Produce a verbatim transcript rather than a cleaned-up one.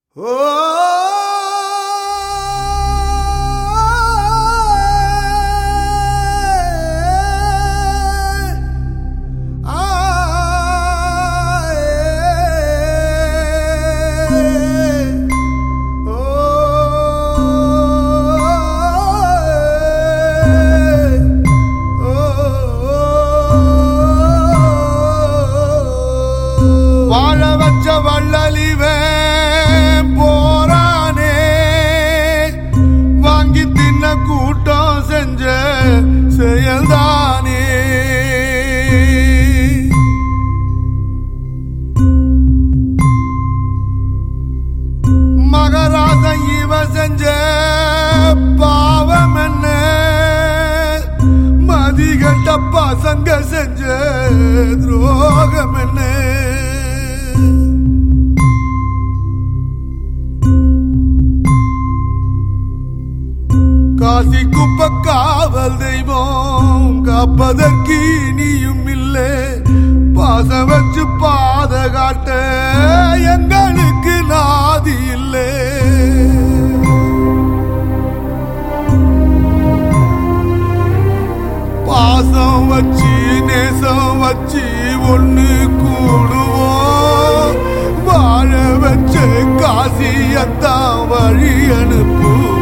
வள்ளலிவே போரானே வாங்கி தின்ன கூட்டம் செஞ்ச செயல்தானே மகராசன் இவ செஞ்ச பாவம் என்ன மதிகட்ட பசங்க செஞ்ச துரோகம் என்ன காசி குப்ப காவல் தெய்வம் காப்பதற்கு இனியும் இல்லை பாச வச்சு பாத காட்ட எங்களுக்கு நாதி இல்லை பாசம் வச்சு நேசம் வச்சு ஒண்ணு கூடுவோம் வாழ வச்ச காசியத்தான் வழி அனுப்புவோம்